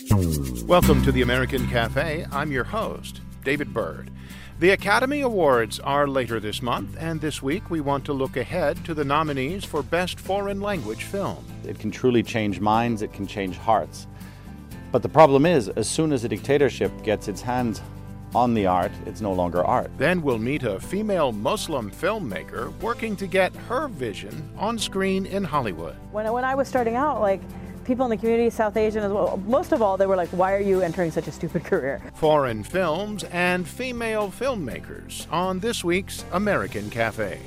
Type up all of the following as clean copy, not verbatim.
Welcome to the American Cafe. I'm your host, David Byrd. The Academy Awards are later this month, and this week we want to look ahead to the nominees for Best Foreign Language Film. It can truly change minds, it can change hearts. But the problem is, as soon as a dictatorship gets its hands on the art, it's no longer art. Then we'll meet a female Muslim filmmaker working to get her vision on screen in Hollywood. When I was starting out, people in the community, South Asian as well, most of all, they were like, why are you entering such a stupid career? Foreign films and female filmmakers on this week's American Cafe.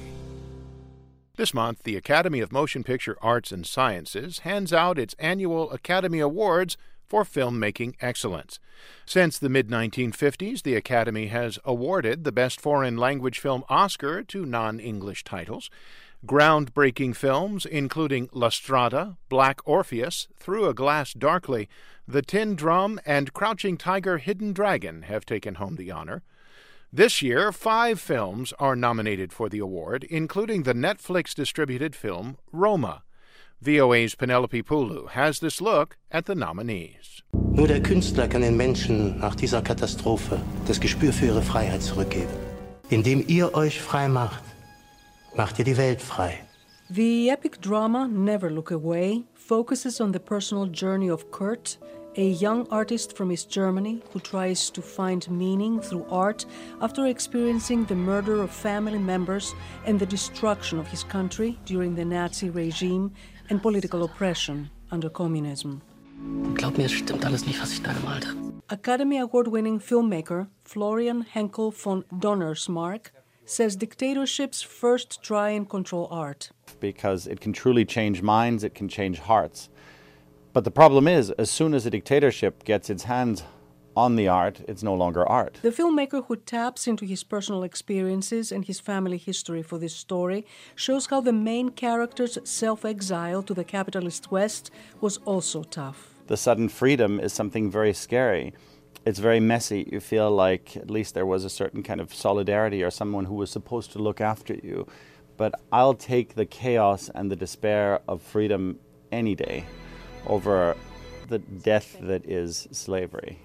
This month, the Academy of Motion Picture Arts and Sciences hands out its annual Academy Awards for filmmaking excellence. Since the mid-1950s, the Academy has awarded the Best Foreign Language Film Oscar to non-English titles. Groundbreaking films, including La Strada, Black Orpheus, Through a Glass Darkly, The Tin Drum, and Crouching Tiger, Hidden Dragon, have taken home the honor. This year, 5 films are nominated for the award, including the Netflix-distributed film Roma. VOA's Penelope Pulu has this look at the nominees. Nur der Künstler kann den Menschen nach dieser Katastrophe das Gespür für ihre Freiheit zurückgeben. Indem ihr euch frei macht, macht ihr die Welt frei. The epic drama Never Look Away focuses on the personal journey of Kurt, a young artist from East Germany who tries to find meaning through art after experiencing the murder of family members and the destruction of his country during the Nazi regime and political oppression under communism. Glaub mir, es stimmt alles nicht, was ich da gemalt habe. Academy Award-winning filmmaker Florian Henkel von Donnersmarck says dictatorships first try and control art. Because it can truly change minds, it can change hearts. But the problem is, as soon as a dictatorship gets its hands on the art, it's no longer art. The filmmaker, who taps into his personal experiences and his family history for this story, shows how the main character's self-exile to the capitalist West was also tough. The sudden freedom is something very scary. It's very messy. You feel like at least there was a certain kind of solidarity or someone who was supposed to look after you. But I'll take the chaos and the despair of freedom any day over the death that is slavery.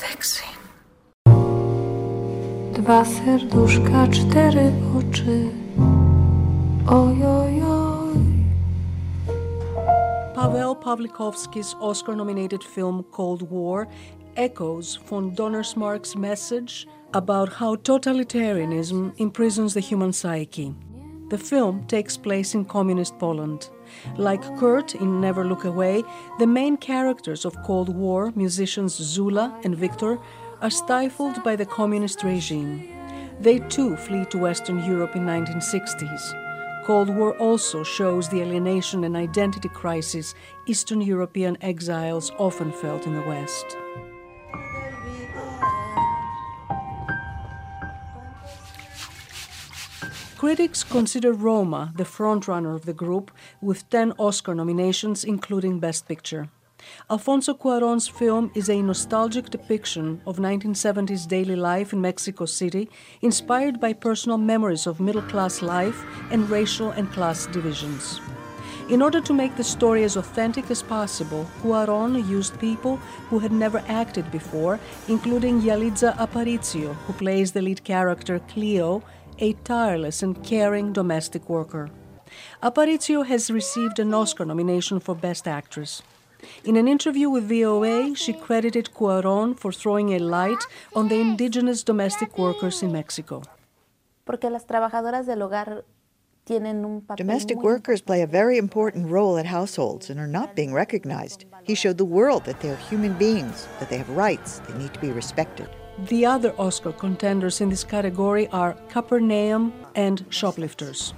Dwa serduszka, 4 oczy. Oj, oj, oj. Paweł Pawlikowski's Oscar-nominated film Cold War echoes von Donnersmarck's message about how totalitarianism imprisons the human psyche. The film takes place in communist Poland. Like Kurt in Never Look Away, the main characters of Cold War, musicians Zula and Victor, are stifled by the communist regime. They too flee to Western Europe in 1960s. Cold War also shows the alienation and identity crisis Eastern European exiles often felt in the West. Critics consider Roma the frontrunner of the group, with 10 Oscar nominations, including Best Picture. Alfonso Cuarón's film is a nostalgic depiction of 1970s daily life in Mexico City, inspired by personal memories of middle-class life and racial and class divisions. In order to make the story as authentic as possible, Cuarón used people who had never acted before, including Yalitza Aparicio, who plays the lead character Cleo, a tireless and caring domestic worker. Aparicio has received an Oscar nomination for Best Actress. In an interview with VOA, she credited Cuarón for throwing a light on the indigenous domestic workers in Mexico. Porque las trabajadoras del hogar tienen un papel Domestic workers play a very important role at households and are not being recognized. He showed the world that they're human beings, that they have rights, they need to be respected. The other Oscar contenders in this category are Capernaum and Shoplifters.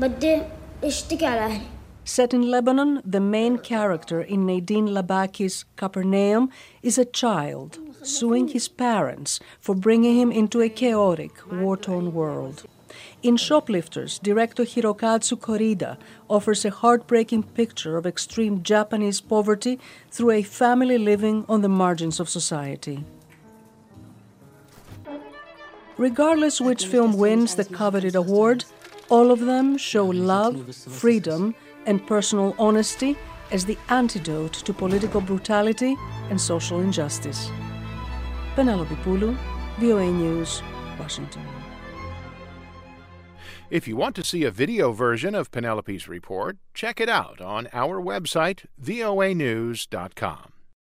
Set in Lebanon, the main character in Nadine Labaki's Capernaum is a child suing his parents for bringing him into a chaotic, war-torn world. In Shoplifters, director Hirokazu Korida offers a heartbreaking picture of extreme Japanese poverty through a family living on the margins of society. Regardless which film wins the coveted award, all of them show love, freedom, and personal honesty as the antidote to political brutality and social injustice. Penelope Poulou, VOA News, Washington. If you want to see a video version of Penelope's report, check it out on our website, voanews.com.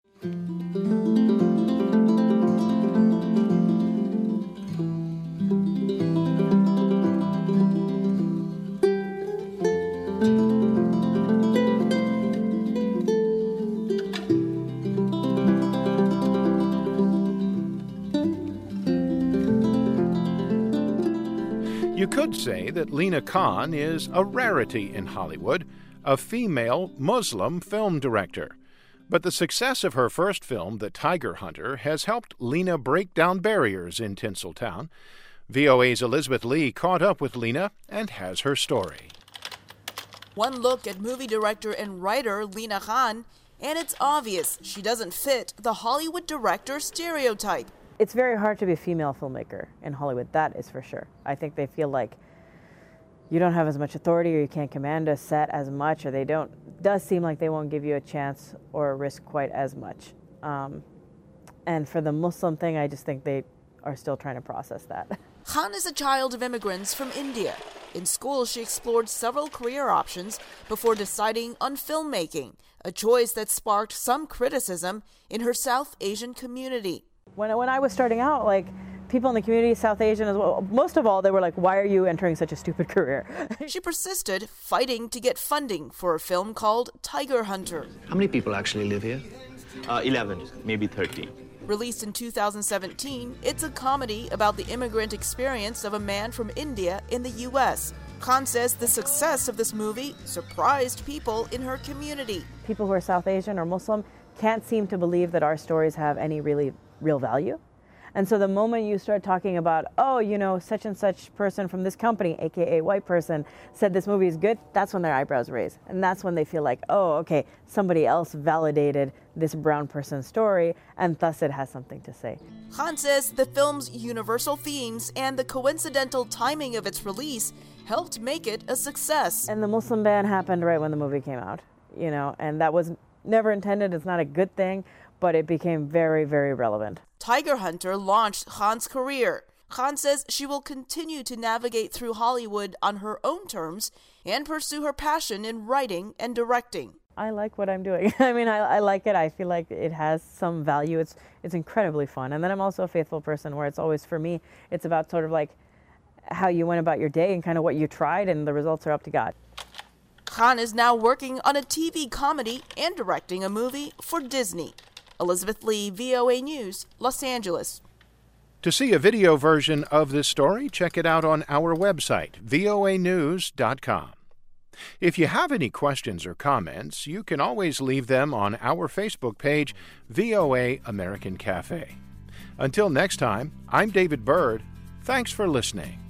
You could say that Lina Khan is a rarity in Hollywood, a female Muslim film director. But the success of her first film, The Tiger Hunter, has helped Lina break down barriers in Tinseltown. VOA's Elizabeth Lee caught up with Lina and has her story. One look at movie director and writer Lina Khan, and it's obvious she doesn't fit the Hollywood director stereotype. It's very hard to be a female filmmaker in Hollywood, that is for sure. I think they feel like you don't have as much authority or you can't command a set as much, or it does seem like they won't give you a chance or a risk quite as much. And for the Muslim thing, I just think they are still trying to process that. Khan is a child of immigrants from India. In school, she explored several career options before deciding on filmmaking, a choice that sparked some criticism in her South Asian community. When I was starting out, like, people in the community, South Asian as well, most of all, they were like, why are you entering such a stupid career? She persisted, fighting to get funding for a film called Tiger Hunter. How many people actually live here? 11, maybe 13. Released in 2017, it's a comedy about the immigrant experience of a man from India in the U.S. Khan says the success of this movie surprised people in her community. People who are South Asian or Muslim can't seem to believe that our stories have any real value. And so the moment you start talking about, oh, you know, such and such person from this company, aka white person, said this movie is good, that's when their eyebrows raise. And that's when they feel like, oh, okay, somebody else validated this brown person's story, and thus it has something to say. Khan says the film's universal themes and the coincidental timing of its release helped make it a success. And the Muslim ban happened right when the movie came out, you know, and that was never intended. It's not a good thing, but it became very, very relevant. Tiger Hunter launched Khan's career. Khan says she will continue to navigate through Hollywood on her own terms and pursue her passion in writing and directing. I like what I'm doing. I mean, I like it. I feel like it has some value. It's incredibly fun. And then I'm also a faithful person where it's always, for me, it's about sort of like how you went about your day and kind of what you tried, and the results are up to God. Khan is now working on a TV comedy and directing a movie for Disney. Elizabeth Lee, VOA News, Los Angeles. To see a video version of this story, check it out on our website, voanews.com. If you have any questions or comments, you can always leave them on our Facebook page, VOA American Cafe. Until next time, I'm David Byrd. Thanks for listening.